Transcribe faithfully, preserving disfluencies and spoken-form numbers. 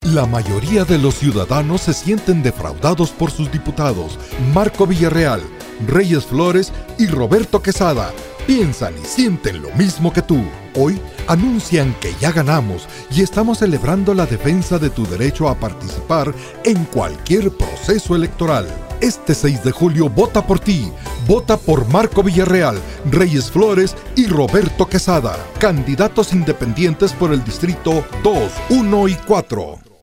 La mayoría de los ciudadanos se sienten defraudados por sus diputados Marco Villarreal, Reyes Flores y Roberto Quesada. Piensan y sienten lo mismo que tú. Hoy anuncian que ya ganamos y estamos celebrando la defensa de tu derecho a participar en cualquier proceso electoral. Este seis de julio vota por ti. Vota por Marco Villarreal, Reyes Flores y Roberto Quesada, candidatos independientes por el distrito dos, uno y cuatro.